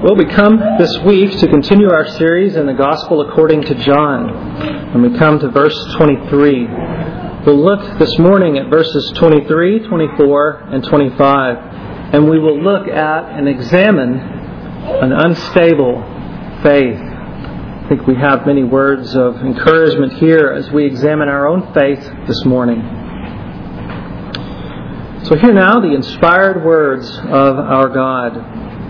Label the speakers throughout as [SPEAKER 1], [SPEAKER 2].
[SPEAKER 1] Well, we come this week to continue our series in the Gospel according to John. And we come to verse 23. We'll look this morning at verses 23, 24, and 25. And we will look at and examine an unstable faith. I think we have many words of encouragement here as we examine our own faith this morning. So hear now the inspired words of our God.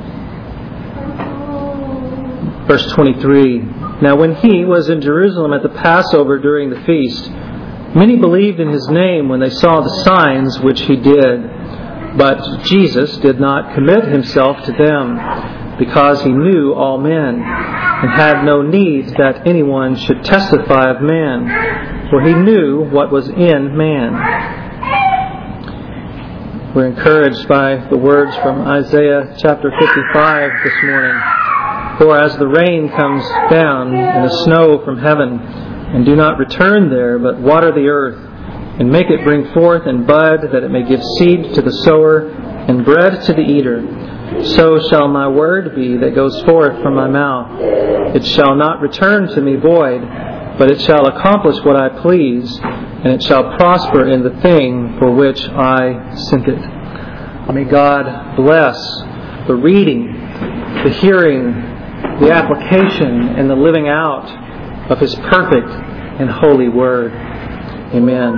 [SPEAKER 1] Verse 23, Now when he was in Jerusalem at the Passover during the feast, many believed in his name when they saw the signs which he did. But Jesus did not commit himself to them, because he knew all men, and had no need that anyone should testify of man, for he knew what was in man. We're encouraged by the words from Isaiah chapter 55 this morning. For as the rain comes down and the snow from heaven, and do not return there, but water the earth, and make it bring forth and bud, that it may give seed to the sower, and bread to the eater, so shall my word be that goes forth from my mouth. It shall not return to me void, but it shall accomplish what I please, and it shall prosper in the thing for which I sent it. May God bless the reading, the hearing, the application, and the living out of His perfect and holy Word. Amen.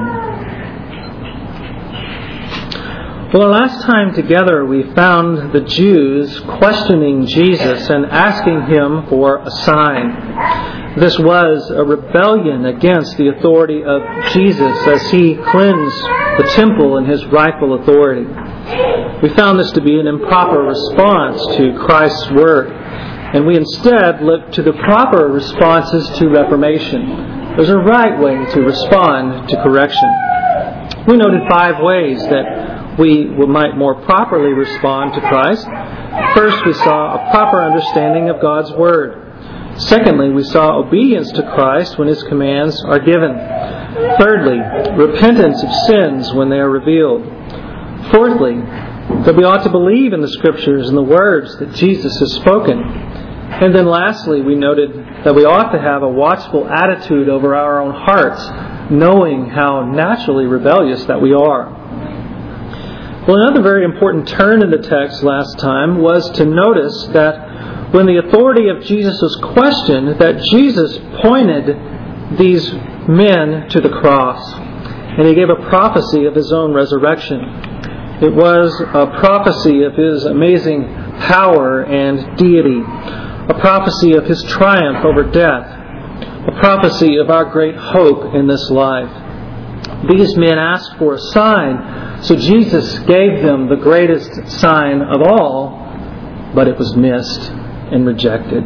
[SPEAKER 1] Well, the last time together we found the Jews questioning Jesus and asking Him for a sign. This was a rebellion against the authority of Jesus as He cleansed the temple in His rightful authority. We found this to be an improper response to Christ's work, and we instead look to the proper responses to reformation. There's a right way to respond to correction. We noted 5 ways that we might more properly respond to Christ. First, we saw a proper understanding of God's Word. Secondly, we saw obedience to Christ when His commands are given. Thirdly, repentance of sins when they are revealed. Fourthly, that we ought to believe in the Scriptures and the words that Jesus has spoken. And then lastly, we noted that we ought to have a watchful attitude over our own hearts, knowing how naturally rebellious that we are. Well, another very important turn in the text last time was to notice that when the authority of Jesus was questioned, that Jesus pointed these men to the cross, and He gave a prophecy of His own resurrection. It was a prophecy of His amazing power and deity, a prophecy of His triumph over death, a prophecy of our great hope in this life. These men asked for a sign, so Jesus gave them the greatest sign of all, but it was missed and rejected.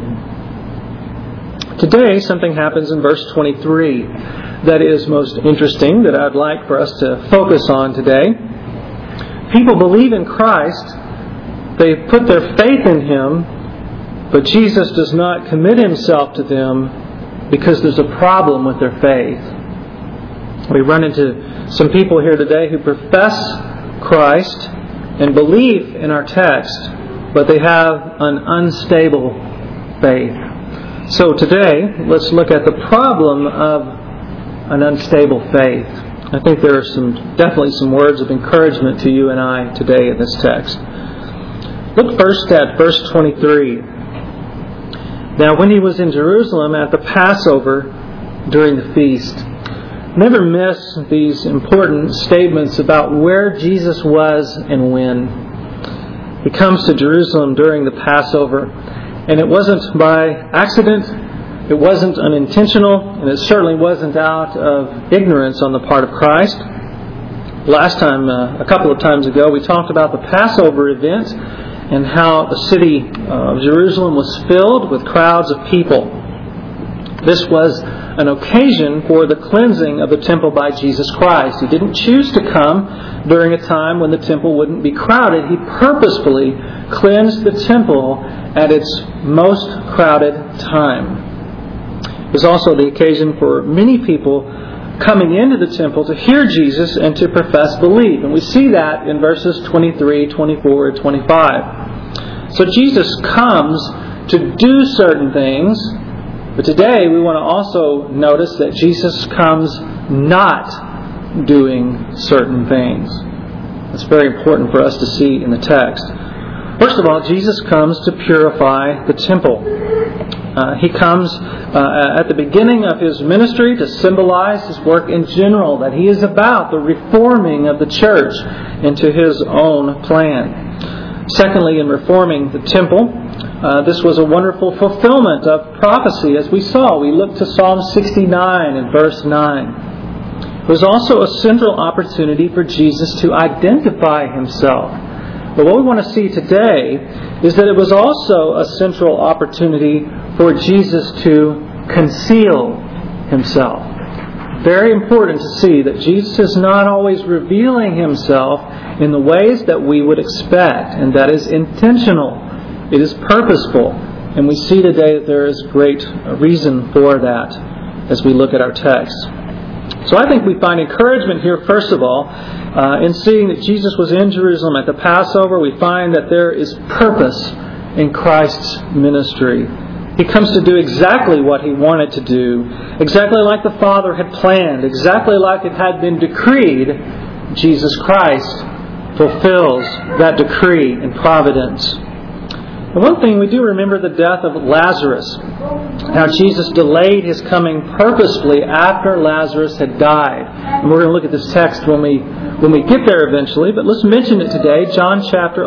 [SPEAKER 1] Today, something happens in verse 23 that is most interesting, that I'd like for us to focus on today. People believe in Christ, they put their faith in Him, but Jesus does not commit Himself to them because there's a problem with their faith. We run into some people here today who profess Christ and believe in our text, but they have an unstable faith. So today, let's look at the problem of an unstable faith. I think there are definitely some words of encouragement to you and I today in this text. Look first at verse 23. Now when he was in Jerusalem at the Passover during the feast. Never miss these important statements about where Jesus was and when. He comes to Jerusalem during the Passover, and it wasn't by accident. It wasn't unintentional, and it certainly wasn't out of ignorance on the part of Christ. Last time, a couple of times ago, we talked about the Passover event and how the city of Jerusalem was filled with crowds of people. This was an occasion for the cleansing of the temple by Jesus Christ. He didn't choose to come during a time when the temple wouldn't be crowded. He purposefully cleansed the temple at its most crowded time. It was also the occasion for many people coming into the temple to hear Jesus and to profess belief. And we see that in verses 23, 24, and 25. So Jesus comes to do certain things, but today we want to also notice that Jesus comes not doing certain things. It's very important for us to see in the text. First of all, Jesus comes to purify the temple. He comes at the beginning of His ministry to symbolize His work in general, that He is about the reforming of the church into His own plan. Secondly, in reforming the temple, this was a wonderful fulfillment of prophecy, as we saw. We looked to Psalm 69 and verse 9. It was also a central opportunity for Jesus to identify Himself. But what we want to see today is that it was also a central opportunity for Jesus to conceal Himself. Very important to see that Jesus is not always revealing Himself in the ways that we would expect, and that is intentional. It is purposeful. And we see today that there is great reason for that as we look at our text. So I think we find encouragement here, first of all, in seeing that Jesus was in Jerusalem at the Passover. We find that there is purpose in Christ's ministry. He comes to do exactly what He wanted to do, exactly like the Father had planned, exactly like it had been decreed. Jesus Christ fulfills that decree in providence. And one thing, we do remember the death of Lazarus. Now, Jesus delayed His coming purposefully after Lazarus had died. And we're going to look at this text when we get there eventually, but let's mention it today, John chapter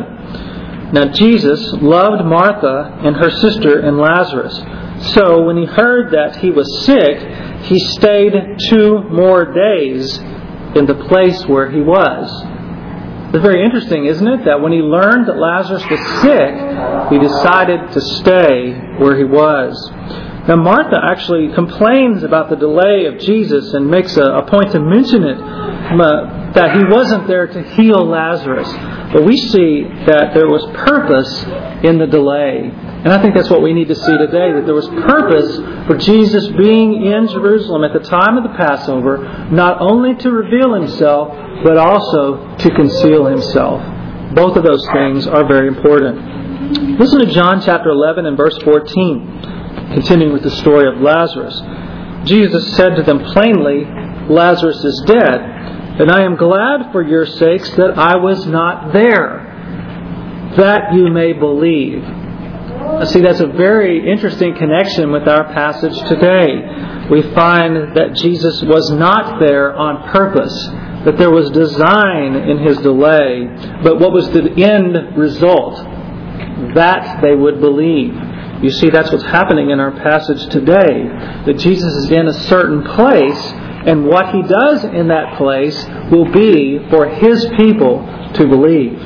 [SPEAKER 1] 11. Now, Jesus loved Martha and her sister and Lazarus. So, when He heard that he was sick, He stayed 2 more days in the place where he was. It's very interesting, isn't it, that when He learned that Lazarus was sick, He decided to stay where he was. Now, Martha actually complains about the delay of Jesus and makes a point to mention it, that He wasn't there to heal Lazarus. But we see that there was purpose in the delay. And I think that's what we need to see today, that there was purpose for Jesus being in Jerusalem at the time of the Passover, not only to reveal Himself, but also to conceal Himself. Both of those things are very important. Listen to John chapter 11 and verse 14, continuing with the story of Lazarus. Jesus said to them plainly, "Lazarus is dead, and I am glad for your sakes that I was not there, that you may believe." See, that's a very interesting connection with our passage today. We find that Jesus was not there on purpose, that there was design in His delay, but what was the end result? That they would believe. You see, that's what's happening in our passage today, that Jesus is in a certain place, and what He does in that place will be for His people to believe.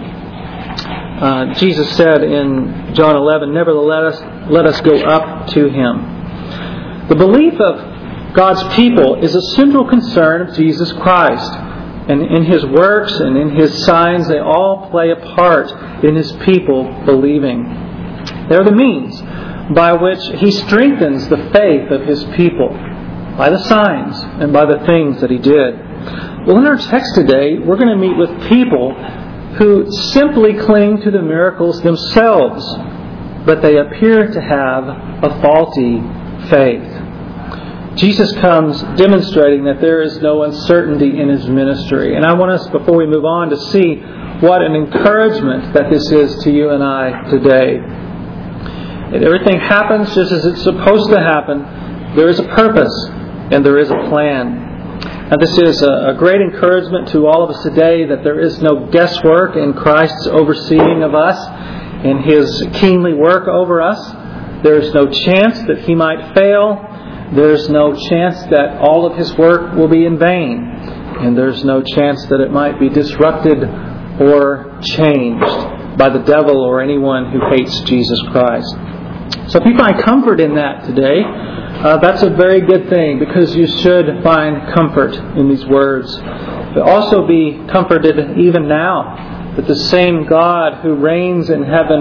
[SPEAKER 1] Jesus said in John 11, "Nevertheless, let us go up to Him." The belief of God's people is a central concern of Jesus Christ. And in His works and in His signs, they all play a part in His people believing. They're the means by which He strengthens the faith of His people, by the signs and by the things that He did. Well, in our text today, we're going to meet with people who simply cling to the miracles themselves, but they appear to have a faulty faith. Jesus comes demonstrating that there is no uncertainty in His ministry. And I want us, before we move on, to see what an encouragement that this is to you and I today. If everything happens just as it's supposed to happen, there is a purpose and there is a plan. And this is a great encouragement to all of us today, that there is no guesswork in Christ's overseeing of us, in His keenly work over us. There is no chance that He might fail. There's no chance that all of His work will be in vain. And there's no chance that it might be disrupted or changed by the devil or anyone who hates Jesus Christ. So if you find comfort in that today, that's a very good thing, because you should find comfort in these words. But also be comforted even now that the same God who reigns in heaven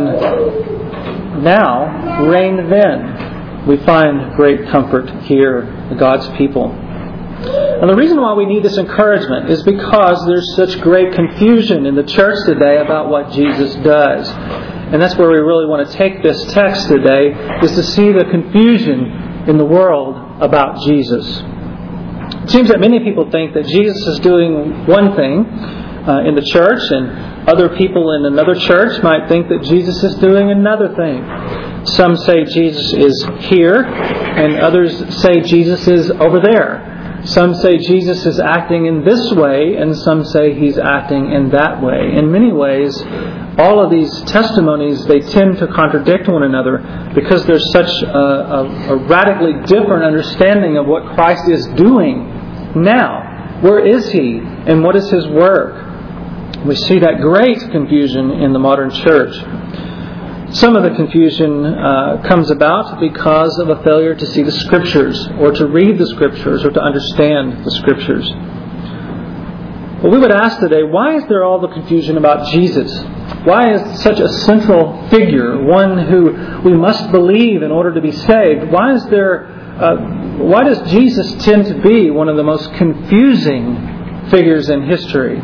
[SPEAKER 1] now reigned then. We find great comfort here, God's people. And the reason why we need this encouragement is because there's such great confusion in the church today about what Jesus does. and that's where we really want to take this text today, is to see the confusion in the world about Jesus. It seems that many people think that Jesus is doing one thing in the church, and other people in another church might think that Jesus is doing another thing. Some say Jesus is here, and others say Jesus is over there. Some say Jesus is acting in this way, and some say He's acting in that way. In many ways, all of these testimonies, they tend to contradict one another because there's such a radically different understanding of what Christ is doing now. Where is He, and what is His work? We see that great confusion in the modern church. Some of the confusion comes about because of a failure to see the Scriptures, or to read the Scriptures, or to understand the Scriptures. But we would ask today, why is there all the confusion about Jesus? Why is such a central figure, one who we must believe in order to be saved? Why does Jesus tend to be one of the most confusing figures in history?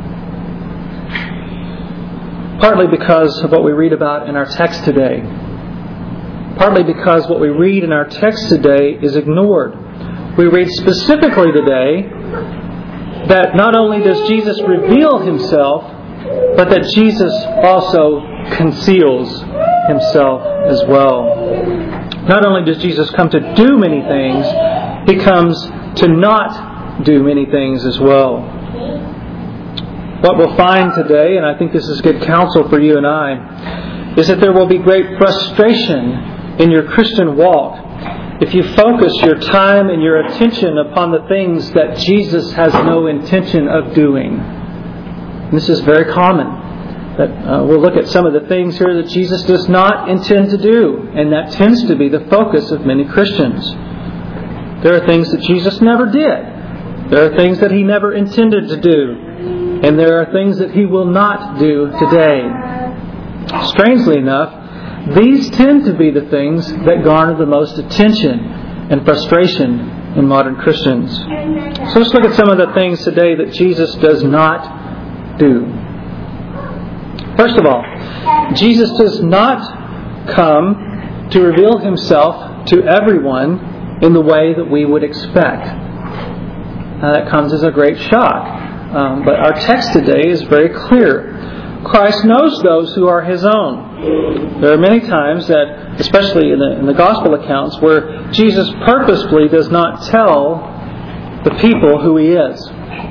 [SPEAKER 1] Partly because of what we read about in our text today. Partly because what we read in our text today is ignored. We read specifically today that not only does Jesus reveal Himself, but that Jesus also conceals Himself as well. Not only does Jesus come to do many things, He comes to not do many things as well. What we'll find today, and I think this is good counsel for you and I, is that there will be great frustration in your Christian walk if you focus your time and your attention upon the things that Jesus has no intention of doing. And this is very common. That we'll look at some of the things here that Jesus does not intend to do, and that tends to be the focus of many Christians. There are things that Jesus never did. There are things that He never intended to do. And there are things that He will not do today. Strangely enough, these tend to be the things that garner the most attention and frustration in modern Christians. So let's look at some of the things today that Jesus does not do. First of all, Jesus does not come to reveal Himself to everyone in the way that we would expect. Now that comes as a great shock. But our text today is very clear. Christ knows those who are His own. There are many times that, especially in the Gospel accounts, where Jesus purposefully does not tell the people who He is.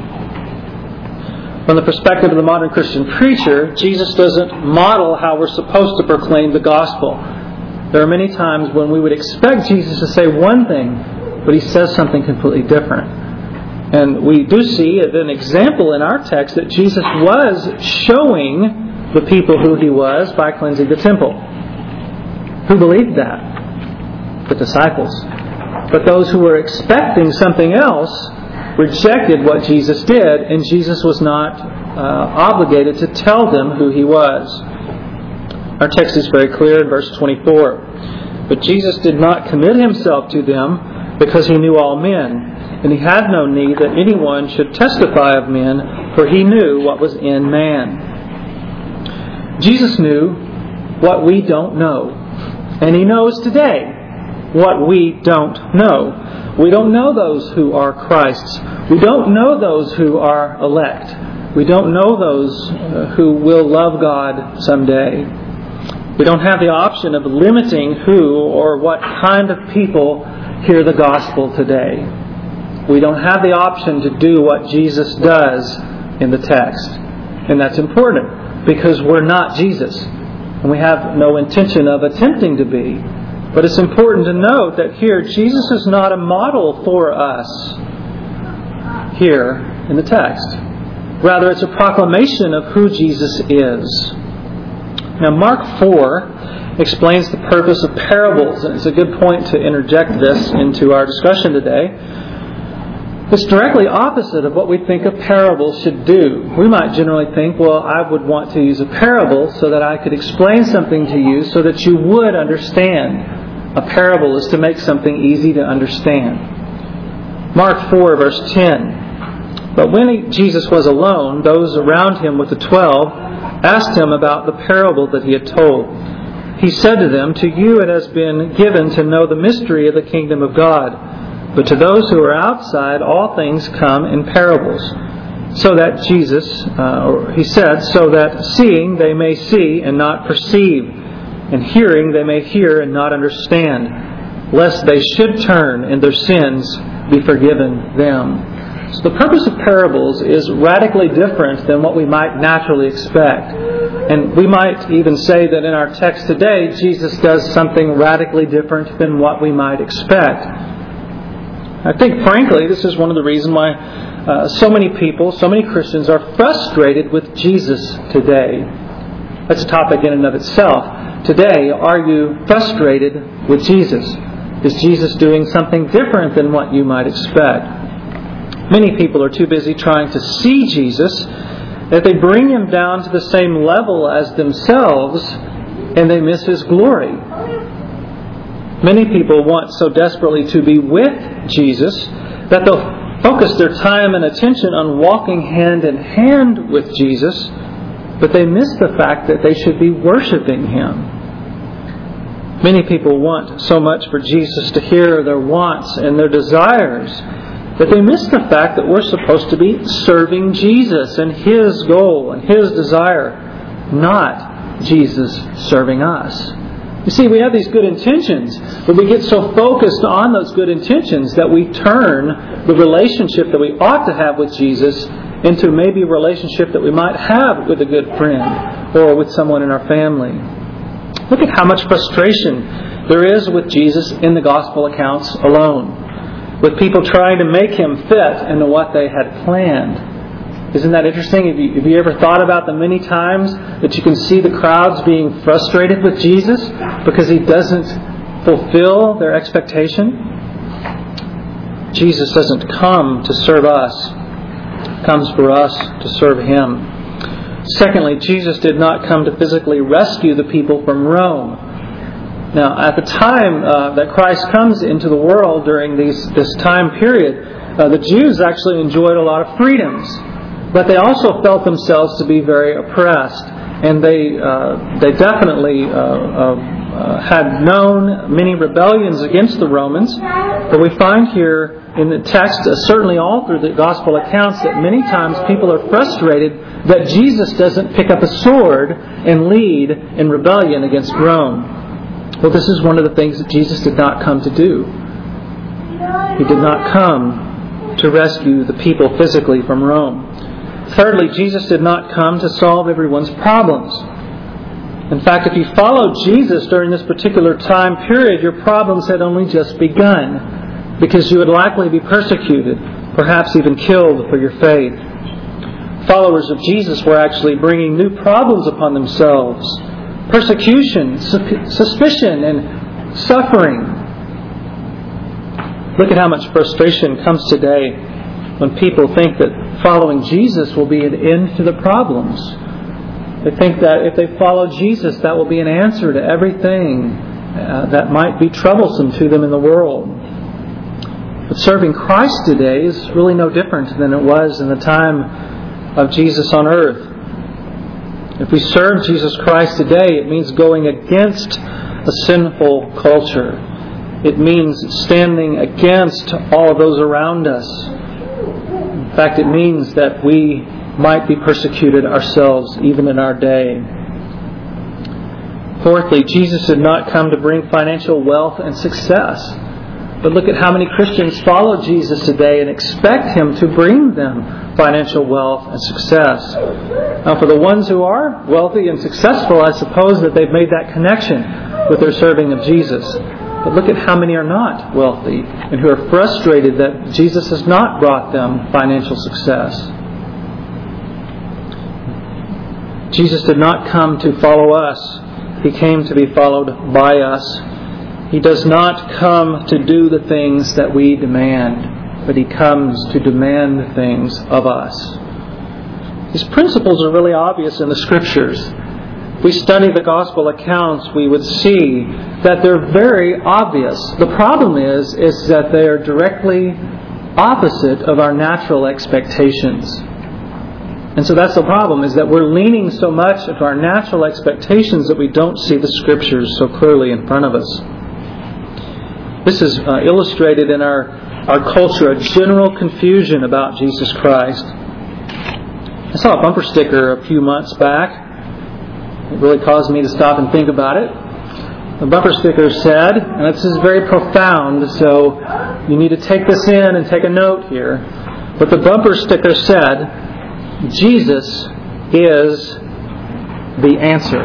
[SPEAKER 1] From the perspective of the modern Christian preacher, Jesus doesn't model how we're supposed to proclaim the Gospel. There are many times when we would expect Jesus to say one thing, but He says something completely different. And we do see an example in our text that Jesus was showing the people who He was by cleansing the temple. Who believed that? The disciples. But those who were expecting something else rejected what Jesus did, and Jesus was not obligated to tell them who He was. Our text is very clear in verse 24. But Jesus did not commit Himself to them because He knew all men. And He had no need that anyone should testify of men, for He knew what was in man. Jesus knew what we don't know. And He knows today what we don't know. We don't know those who are Christ's. We don't know those who are elect. We don't know those who will love God someday. We don't have the option of limiting who or what kind of people hear the gospel today. We don't have the option to do what Jesus does in the text. And that's important because we're not Jesus. And we have no intention of attempting to be. But it's important to note that here, Jesus is not a model for us here in the text. Rather, it's a proclamation of who Jesus is. Now, Mark 4 explains the purpose of parables. And it's a good point to interject this into our discussion today. It's directly opposite of what we think a parable should do. We might generally think, well, I would want to use a parable so that I could explain something to you so that you would understand. A parable is to make something easy to understand. Mark 4, verse 10. But when Jesus was alone, those around Him with the 12 asked him about the parable that he had told. He said to them, "To you it has been given to know the mystery of the kingdom of God. But to those who are outside, all things come in parables. So that he said, so that seeing they may see and not perceive, and hearing they may hear and not understand, lest they should turn and their sins be forgiven them." So the purpose of parables is radically different than what we might naturally expect. And we might even say that in our text today, Jesus does something radically different than what we might expect. I think, frankly, this is one of the reasons why so many people, so many Christians are frustrated with Jesus today. That's a topic in and of itself. Today, are you frustrated with Jesus? Is Jesus doing something different than what you might expect? Many people are too busy trying to see Jesus that they bring Him down to the same level as themselves and they miss His glory. Many people want so desperately to be with Jesus that they'll focus their time and attention on walking hand in hand with Jesus, but they miss the fact that they should be worshiping Him. Many people want so much for Jesus to hear their wants and their desires that they miss the fact that we're supposed to be serving Jesus and His goal and His desire, not Jesus serving us. You see, we have these good intentions, but we get so focused on those good intentions that we turn the relationship that we ought to have with Jesus into maybe a relationship that we might have with a good friend or with someone in our family. Look at how much frustration there is with Jesus in the gospel accounts alone, with people trying to make Him fit into what they had planned. Isn't that interesting? Have you ever thought about the many times that you can see the crowds being frustrated with Jesus because He doesn't fulfill their expectation? Jesus doesn't come to serve us. He comes for us to serve Him. Secondly, Jesus did not come to physically rescue the people from Rome. Now, at the time that Christ comes into the world during this time period, the Jews actually enjoyed a lot of freedoms. But they also felt themselves to be very oppressed. And they definitely had known many rebellions against the Romans. But we find here in the text, certainly all through the gospel accounts, that many times people are frustrated that Jesus doesn't pick up a sword and lead in rebellion against Rome. Well, this is one of the things that Jesus did not come to do. He did not come to rescue the people physically from Rome. Thirdly, Jesus did not come to solve everyone's problems. In fact, if you followed Jesus during this particular time period, your problems had only just begun, because you would likely be persecuted, perhaps even killed for your faith. Followers of Jesus were actually bringing new problems upon themselves: persecution, suspicion, and suffering. Look at how much frustration comes today when people think that following Jesus will be an end to the problems. They think that if they follow Jesus, that will be an answer to everything that might be troublesome to them in the world. But serving Christ today is really no different than it was in the time of Jesus on earth. If we serve Jesus Christ today, it means going against a sinful culture. It means standing against all of those around us. In fact, it means that we might be persecuted ourselves even in our day. Fourthly, Jesus did not come to bring financial wealth and success. But look at how many Christians follow Jesus today and expect Him to bring them financial wealth and success. Now, for the ones who are wealthy and successful, I suppose that they've made that connection with their serving of Jesus. But look at how many are not wealthy and who are frustrated that Jesus has not brought them financial success. Jesus did not come to follow us. He came to be followed by us. He does not come to do the things that we demand, but He comes to demand things of us. These principles are really obvious in the Scriptures. If we study the gospel accounts, we would see that they're very obvious. The problem is that they are directly opposite of our natural expectations. And so that's the problem, is that we're leaning so much into our natural expectations that we don't see the Scriptures so clearly in front of us. This is illustrated in our culture, a general confusion about Jesus Christ. I saw a bumper sticker a few months back. It really caused me to stop and think about it. The bumper sticker said, and this is very profound, so you need to take this in and take a note here. But the bumper sticker said, Jesus is the answer.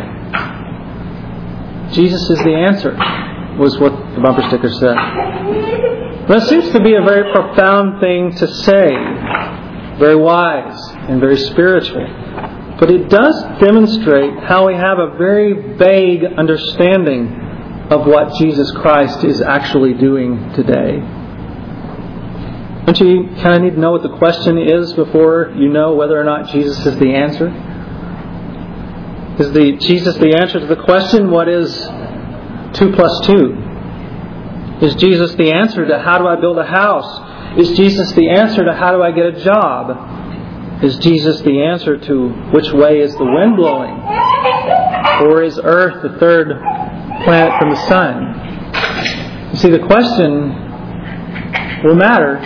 [SPEAKER 1] Jesus is the answer, was what the bumper sticker said. That seems to be a very profound thing to say, very wise and very spiritual. But it does demonstrate how we have a very vague understanding of what Jesus Christ is actually doing today. Don't you kind of need to know what the question is before you know whether or not Jesus is the answer? Is Jesus the answer to the question, what is 2 plus 2? Is Jesus the answer to how do I build a house? Is Jesus the answer to how do I get a job? Is Jesus the answer to which way is the wind blowing? Or is Earth the third planet from the sun? You see, the question will matter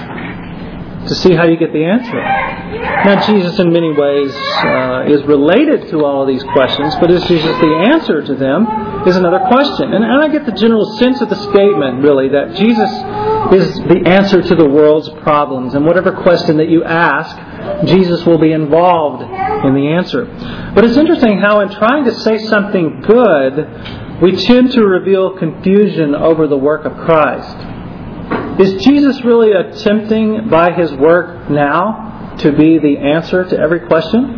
[SPEAKER 1] to see how you get the answer. Now, Jesus in many ways is related to all of these questions, but is Jesus the answer to them is another question. And I get the general sense of the statement, really, that Jesus is the answer to the world's problems. And whatever question that you ask, Jesus will be involved in the answer. But it's interesting how in trying to say something good, we tend to reveal confusion over the work of Christ. Is Jesus really attempting by His work now to be the answer to every question?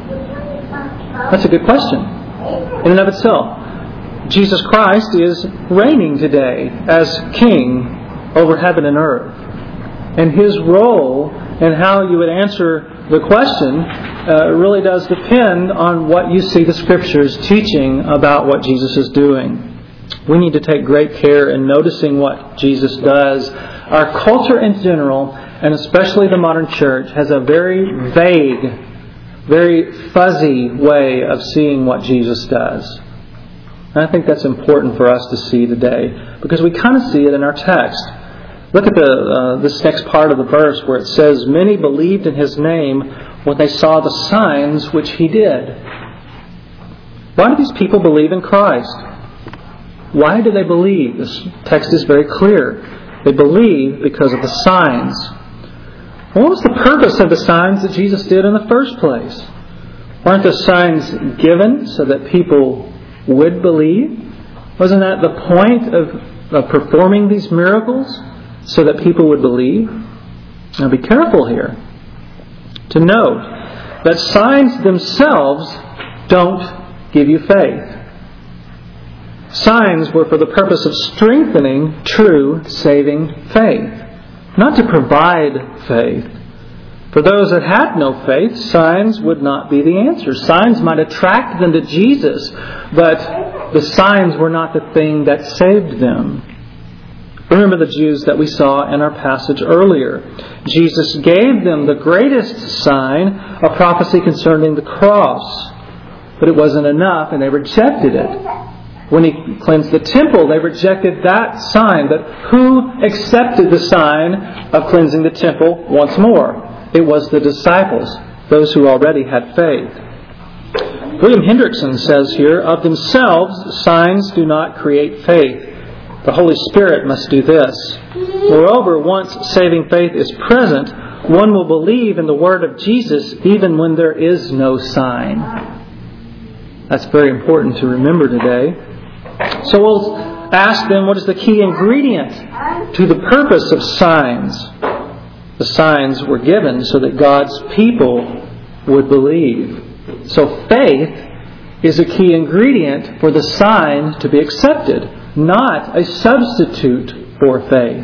[SPEAKER 1] That's a good question in and of itself. Jesus Christ is reigning today as King over heaven and earth. And His role and how you would answer the question really does depend on what you see the Scriptures teaching about what Jesus is doing. We need to take great care in noticing what Jesus does. Our culture in general, and especially the modern church, has a very vague, very fuzzy way of seeing what Jesus does. And I think that's important for us to see today, because we kind of see it in our text. Look at this next part of the verse where it says, "Many believed in His name when they saw the signs which He did." Why do these people believe in Christ? Why do they believe? This text is very clear. They believe because of the signs. What was the purpose of the signs that Jesus did in the first place? Weren't the signs given so that people would believe? Wasn't that the point of performing these miracles? So that people would believe? Now be careful here to note that signs themselves don't give you faith. Signs were for the purpose of strengthening true saving faith, not to provide faith. For those that had no faith, signs would not be the answer. Signs might attract them to Jesus, but the signs were not the thing that saved them. Remember the Jews that we saw in our passage earlier. Jesus gave them the greatest sign, a prophecy concerning the cross. But it wasn't enough, and they rejected it. When He cleansed the temple, they rejected that sign. But who accepted the sign of cleansing the temple once more? It was the disciples, those who already had faith. William Hendrickson says here, "Of themselves, signs do not create faith. The Holy Spirit must do this. Moreover, once saving faith is present, one will believe in the word of Jesus even when there is no sign." That's very important to remember today. So we'll ask them, what is the key ingredient to the purpose of signs? The signs were given so that God's people would believe. So faith is a key ingredient for the sign to be accepted, not a substitute for faith.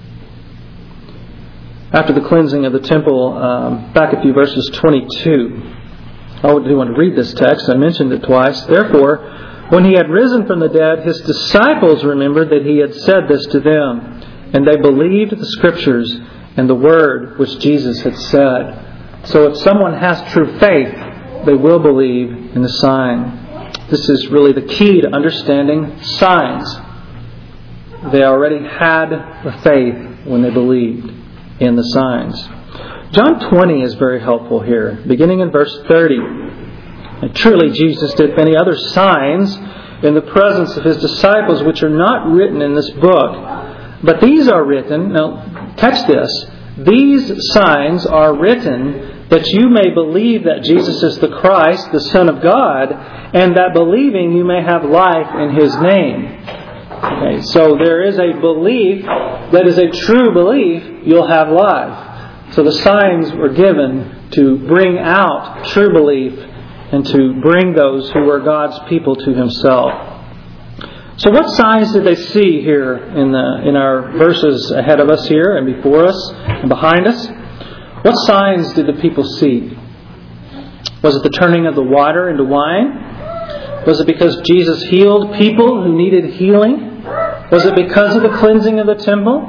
[SPEAKER 1] After the cleansing of the temple, back a few verses 22. I do want to read this text. I mentioned it twice. "Therefore, when He had risen from the dead, His disciples remembered that He had said this to them, and they believed the Scriptures and the word which Jesus had said." So if someone has true faith, they will believe in the sign. This is really the key to understanding signs. They already had the faith when they believed in the signs. John 20 is very helpful here, beginning in verse 30. And truly Jesus did many other signs in the presence of His disciples, which are not written in this book. But these are written, now catch this, these signs are written that you may believe that Jesus is the Christ, the Son of God, and that believing you may have life in His name. Okay, so there is a belief that is a true belief, you'll have life. So the signs were given to bring out true belief and to bring those who were God's people to Himself. So what signs did they see here in our verses ahead of us here and before us and behind us? What signs did the people see? Was it the turning of the water into wine? Was it because Jesus healed people who needed healing? Was it because of the cleansing of the temple?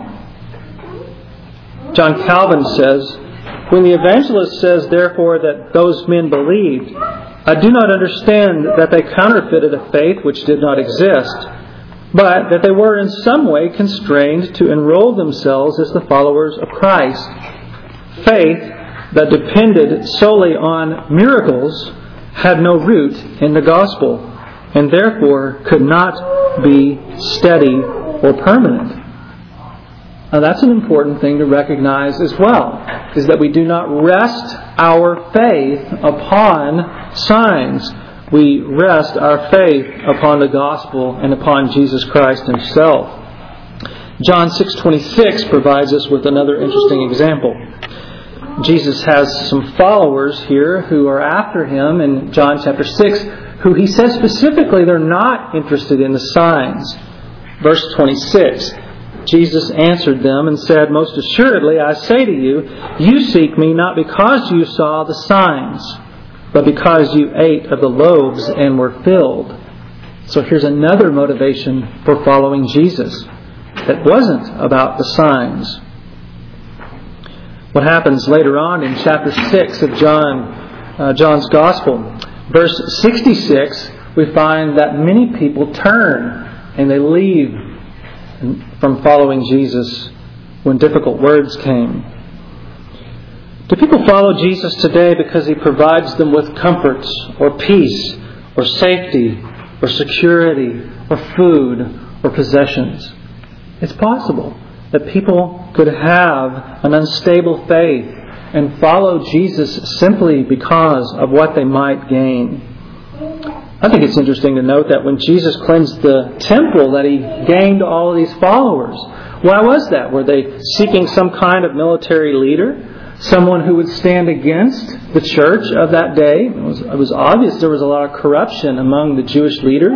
[SPEAKER 1] John Calvin says, when the evangelist says, therefore, that those men believed, I do not understand that they counterfeited a faith which did not exist, but that they were in some way constrained to enroll themselves as the followers of Christ. Faith that depended solely on miracles had no root in the gospel, and therefore could not be steady or permanent. Now that's an important thing to recognize as well, is that we do not rest our faith upon signs. We rest our faith upon the gospel and upon Jesus Christ Himself. John 6:26 provides us with another interesting example. Jesus has some followers here who are after Him in John chapter 6, who He says specifically they're not interested in the signs. Verse 26, Jesus answered them and said, most assuredly I say to you, you seek me not because you saw the signs, but because you ate of the loaves and were filled. So here's another motivation for following Jesus that wasn't about the signs. What happens later on in chapter 6 of John's Gospel, verse 66, we find that many people turn and they leave from following Jesus when difficult words came. Do people follow Jesus today because He provides them with comforts or peace or safety or security or food or possessions? It's possible that people could have an unstable faith and follow Jesus simply because of what they might gain. I think it's interesting to note that when Jesus cleansed the temple that He gained all of these followers. Why was that? Were they seeking some kind of military leader? Someone who would stand against the church of that day? It was obvious there was a lot of corruption among the Jewish leaders.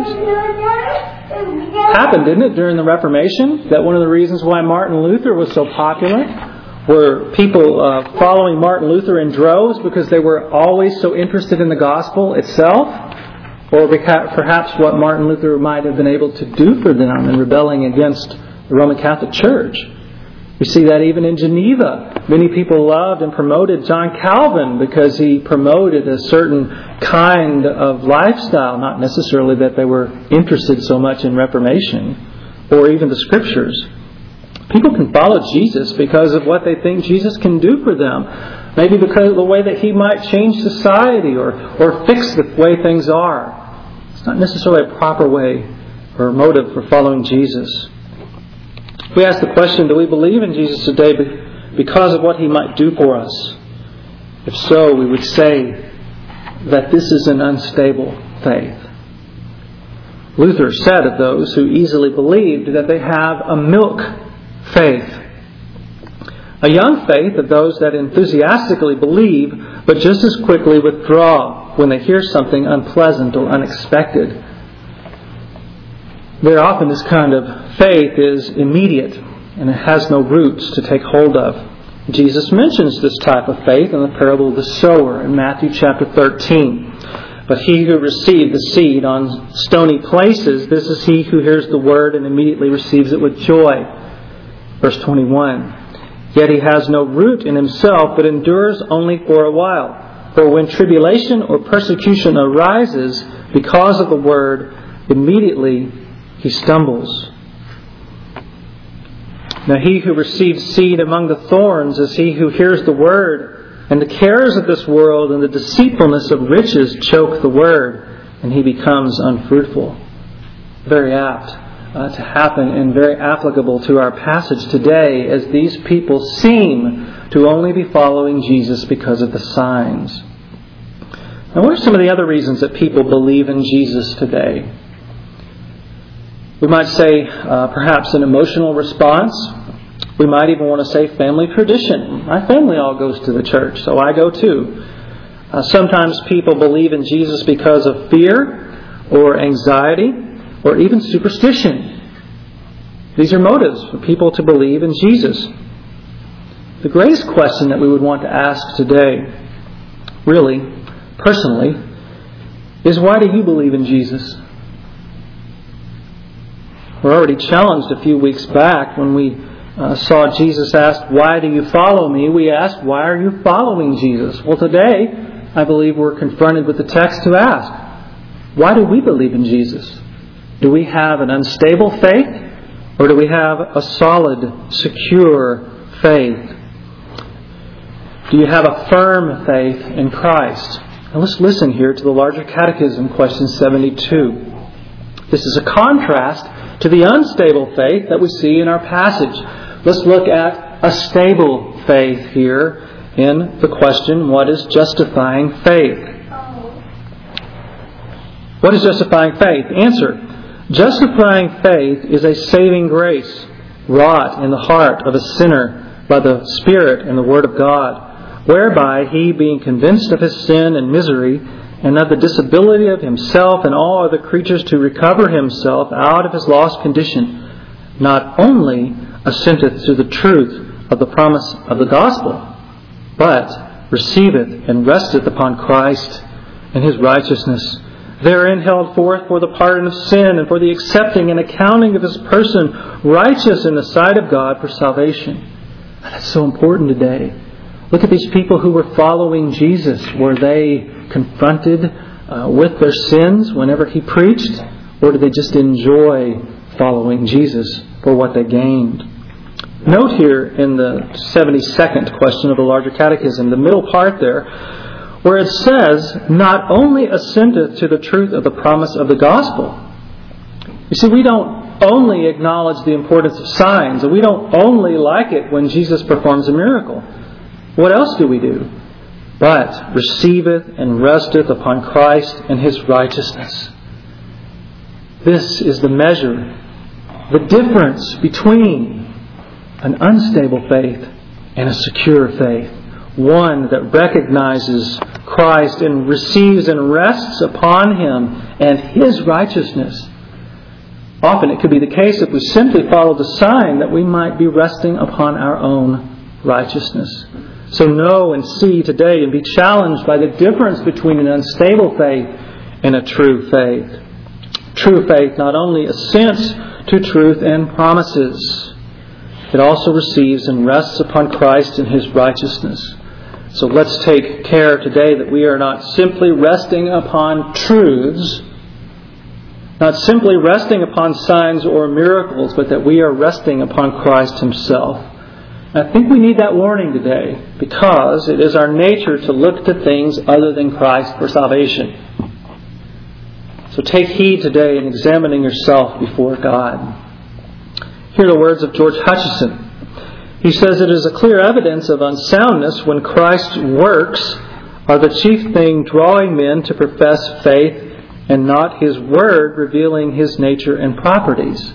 [SPEAKER 1] Happened, didn't it, during the Reformation? That one of the reasons why Martin Luther was so popular? Were people following Martin Luther in droves because they were always so interested in the gospel itself? Or perhaps what Martin Luther might have been able to do for them in rebelling against the Roman Catholic Church? We see that even in Geneva. Many people loved and promoted John Calvin because he promoted a certain kind of lifestyle, not necessarily that they were interested so much in Reformation or even the Scriptures. People can follow Jesus because of what they think Jesus can do for them. Maybe because of the way that He might change society or fix the way things are. It's not necessarily a proper way or motive for following Jesus. We ask the question, do we believe in Jesus today because of what He might do for us? If so, we would say that this is an unstable faith. Luther said of those who easily believed that they have a milk faith. A young faith of those that enthusiastically believe, but just as quickly withdraw when they hear something unpleasant or unexpected. Very often this kind of faith is immediate and it has no roots to take hold of. Jesus mentions this type of faith in the parable of the sower in Matthew chapter 13. But he who received the seed on stony places, this is he who hears the word and immediately receives it with joy. Verse 21. Yet he has no root in himself, but endures only for a while. For when tribulation or persecution arises because of the word, immediately he stumbles. Now he who receives seed among the thorns is he who hears the word, and the cares of this world and the deceitfulness of riches choke the word, and he becomes unfruitful. Very apt to happen and very applicable to our passage today, as these people seem to only be following Jesus because of the signs. Now, what are some of the other reasons that people believe in Jesus today? We might say perhaps an emotional response. We might even want to say family tradition. My family all goes to the church, so I go too. Sometimes people believe in Jesus because of fear or anxiety or even superstition. These are motives for people to believe in Jesus. The greatest question that we would want to ask today, really, personally, is why do you believe in Jesus? We're already challenged a few weeks back when we saw Jesus ask, "Why do you follow me?" We asked, "Why are you following Jesus?" Well, today, I believe we're confronted with the text to ask, why do we believe in Jesus? Do we have an unstable faith, or do we have a solid, secure faith? Do you have a firm faith in Christ? Now let's listen here to the larger catechism, question 72. This is a contrast to the unstable faith that we see in our passage. Let's look at a stable faith here in the question, what is justifying faith? What is justifying faith? Answer. Justifying faith is a saving grace wrought in the heart of a sinner by the Spirit and the Word of God, whereby he, being convinced of his sin and misery, and of the disability of himself and all other creatures to recover himself out of his lost condition, not only assenteth to the truth of the promise of the gospel, but receiveth and resteth upon Christ and his righteousness, therein held forth for the pardon of sin and for the accepting and accounting of his person righteous in the sight of God for salvation. And that's so important today. Look at these people who were following Jesus. Were they confronted with their sins whenever he preached? Or did they just enjoy following Jesus for what they gained? Note here in the 72nd question of the larger catechism, the middle part there, where it says, not only assenteth to the truth of the promise of the gospel. You see, we don't only acknowledge the importance of signs, and we don't only like it when Jesus performs a miracle. What else do we do? But receiveth and resteth upon Christ and his righteousness. This is the measure, the difference between an unstable faith and a secure faith. One that recognizes Christ and receives and rests upon him and his righteousness. Often it could be the case if we simply follow the sign that we might be resting upon our own righteousness. So know and see today and be challenged by the difference between an unstable faith and a true faith. True faith not only assents to truth and promises, it also receives and rests upon Christ and his righteousness. So let's take care today that we are not simply resting upon truths, not simply resting upon signs or miracles, but that we are resting upon Christ himself. I think we need that warning today, because it is our nature to look to things other than Christ for salvation. So take heed today in examining yourself before God. Hear the words of George Hutcheson. He says, it is a clear evidence of unsoundness when Christ's works are the chief thing drawing men to profess faith, and not his word revealing his nature and properties.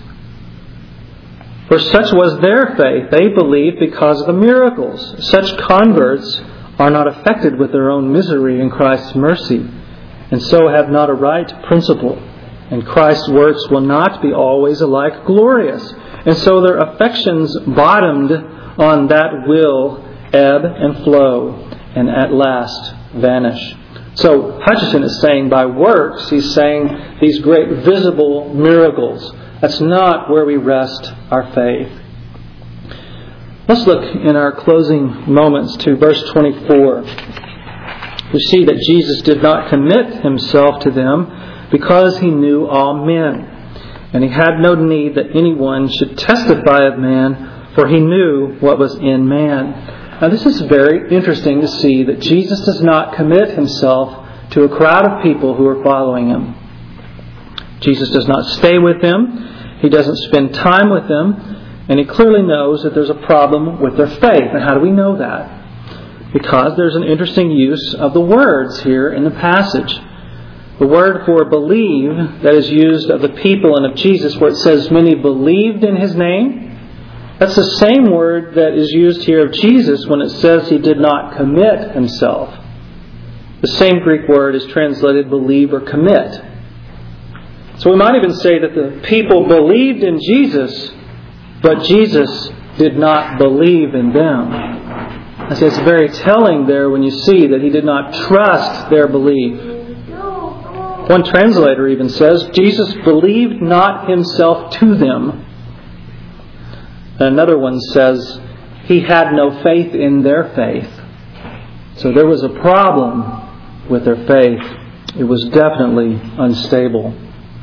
[SPEAKER 1] For such was their faith. They believed because of the miracles. Such converts are not affected with their own misery in Christ's mercy, and so have not a right principle. And Christ's works will not be always alike glorious. And so their affections bottomed on that will ebb and flow, and at last vanish. So Hutcheson is saying by works, he's saying these great visible miracles. That's not where we rest our faith. Let's look in our closing moments to verse 24. We see that Jesus did not commit Himself to them because He knew all men. And He had no need that anyone should testify of man, for He knew what was in man. Now this is very interesting to see that Jesus does not commit Himself to a crowd of people who are following Him. Jesus does not stay with them. He doesn't spend time with them. And He clearly knows that there's a problem with their faith. And how do we know that? Because there's an interesting use of the words here in the passage. The word for believe that is used of the people and of Jesus, where it says many believed in His name. That's the same word that is used here of Jesus when it says He did not commit Himself. The same Greek word is translated believe or commit. So we might even say that the people believed in Jesus, but Jesus did not believe in them. I say it's very telling there when you see that He did not trust their belief. One translator even says, Jesus believed not Himself to them. And another one says, He had no faith in their faith. So there was a problem with their faith. It was definitely unstable.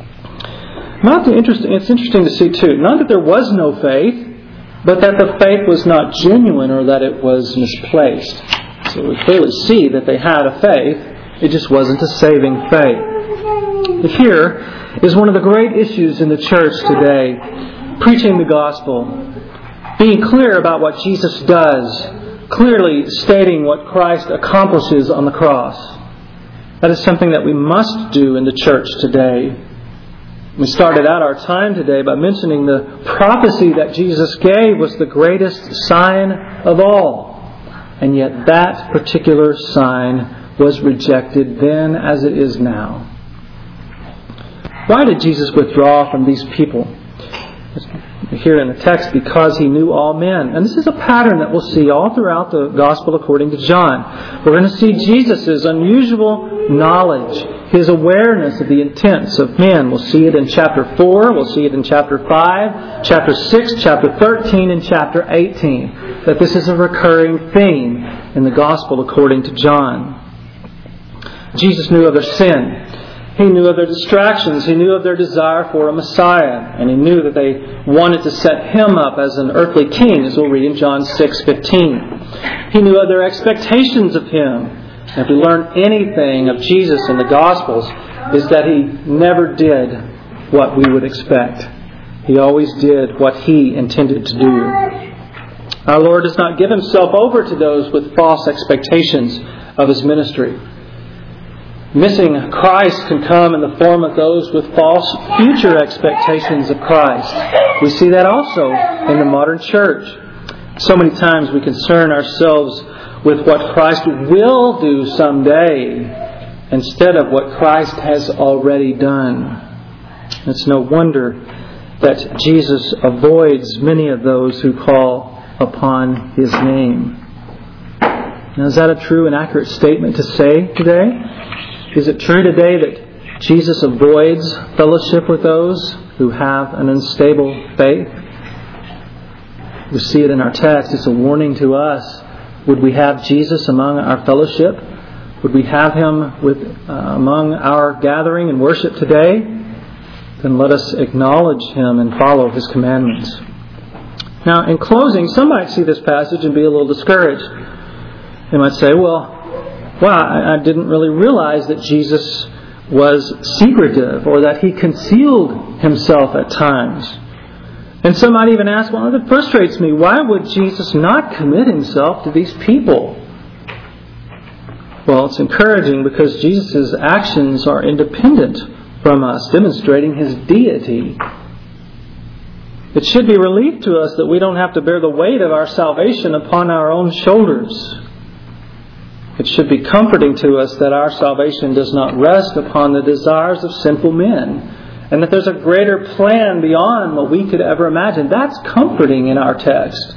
[SPEAKER 1] It's interesting to see too, not that there was no faith, but that the faith was not genuine or that it was misplaced. So we clearly see that they had a faith, it just wasn't a saving faith. Here is one of the great issues in the church today. Preaching the gospel, being clear about what Jesus does, clearly stating what Christ accomplishes on the cross. That is something that we must do in the church today. We started out our time today by mentioning the prophecy that Jesus gave was the greatest sign of all. And yet that particular sign was rejected then as it is now. Why did Jesus withdraw from these people? Here in the text, because He knew all men. And this is a pattern that we'll see all throughout the Gospel according to John. We're going to see Jesus' unusual knowledge, His awareness of the intents of men. We'll see it in chapter 4, we'll see it in chapter 5, chapter 6, chapter 13, and chapter 18. That this is a recurring theme in the Gospel according to John. Jesus knew of their sin. He knew of their distractions. He knew of their desire for a Messiah. And He knew that they wanted to set Him up as an earthly king, as we'll read in John 6:15. He knew of their expectations of Him. And if we learn anything of Jesus in the Gospels, is that He never did what we would expect. He always did what He intended to do. Our Lord does not give Himself over to those with false expectations of His ministry. Missing Christ can come in the form of those with false future expectations of Christ. We see that also in the modern church. So many times we concern ourselves with what Christ will do someday instead of what Christ has already done. It's no wonder that Jesus avoids many of those who call upon His name. Now, is that a true and accurate statement to say today? Is it true today that Jesus avoids fellowship with those who have an unstable faith? We see it in our text. It's a warning to us. Would we have Jesus among our fellowship? Would we have Him among our gathering and worship today? Then let us acknowledge Him and follow His commandments. Now, in closing, some might see this passage and be a little discouraged. They might say, well, I didn't really realize that Jesus was secretive or that He concealed Himself at times. And some might even ask, well, that frustrates me. Why would Jesus not commit Himself to these people? Well, it's encouraging because Jesus' actions are independent from us, demonstrating His deity. It should be relief to us that we don't have to bear the weight of our salvation upon our own shoulders. It should be comforting to us that our salvation does not rest upon the desires of sinful men, and that there's a greater plan beyond what we could ever imagine. That's comforting in our text.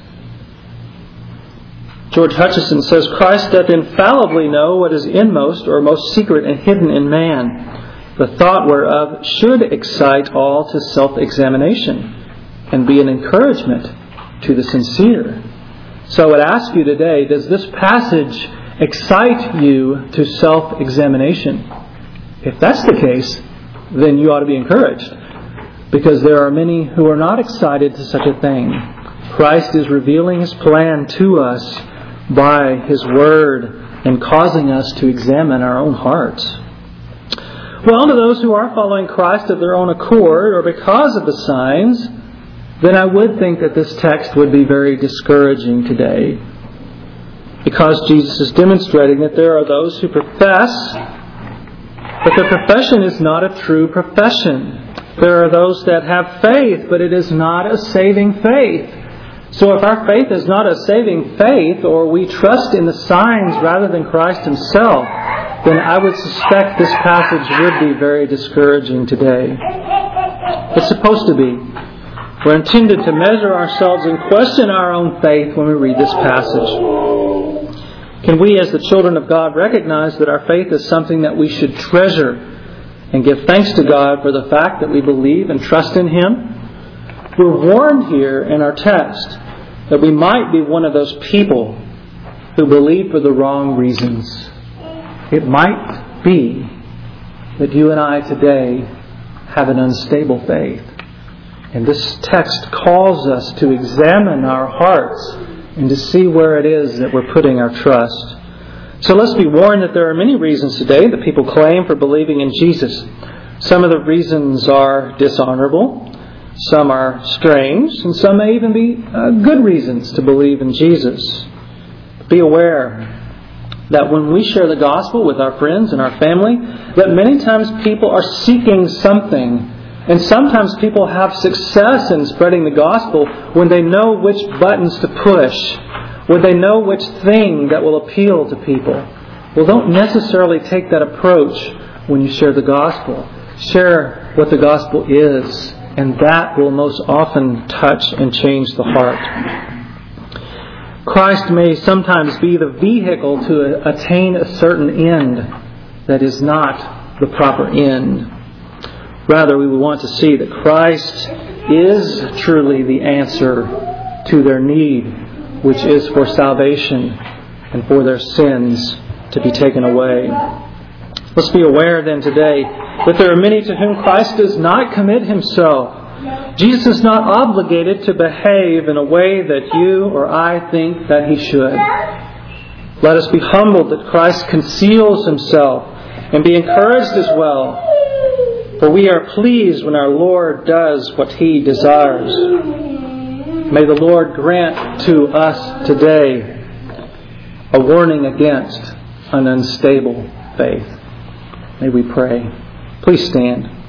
[SPEAKER 1] George Hutcheson says, Christ doth infallibly know what is inmost or most secret and hidden in man, the thought whereof should excite all to self-examination and be an encouragement to the sincere. So I would ask you today, does this passage excite you to self-examination? If that's the case, then you ought to be encouraged, because there are many who are not excited to such a thing. Christ is revealing His plan to us by His Word and causing us to examine our own hearts. Well, to those who are following Christ of their own accord or because of the signs, then I would think that this text would be very discouraging today, because Jesus is demonstrating that there are those who profess, but their profession is not a true profession. There are those that have faith, but it is not a saving faith. So if our faith is not a saving faith, or we trust in the signs rather than Christ Himself, then I would suspect this passage would be very discouraging today. It's supposed to be. We're intended to measure ourselves and question our own faith when we read this passage. Can we, as the children of God, recognize that our faith is something that we should treasure and give thanks to God for the fact that we believe and trust in Him? We're warned here in our text that we might be one of those people who believe for the wrong reasons. It might be that you and I today have an unstable faith. And this text calls us to examine our hearts and to see where it is that we're putting our trust. So let's be warned that there are many reasons today that people claim for believing in Jesus. Some of the reasons are dishonorable, some are strange, and some may even be good reasons to believe in Jesus. Be aware that when we share the gospel with our friends and our family, that many times people are seeking something. And sometimes people have success in spreading the gospel when they know which buttons to push, when they know which thing that will appeal to people. Well, don't necessarily take that approach when you share the gospel. Share what the gospel is, and that will most often touch and change the heart. Christ may sometimes be the vehicle to attain a certain end that is not the proper end. Rather, we would want to see that Christ is truly the answer to their need, which is for salvation and for their sins to be taken away. Let's be aware then today that there are many to whom Christ does not commit Himself. Jesus is not obligated to behave in a way that you or I think that He should. Let us be humbled that Christ conceals Himself, and be encouraged as well. For we are pleased when our Lord does what He desires. May the Lord grant to us today a warning against an unstable faith. May we pray. Please stand.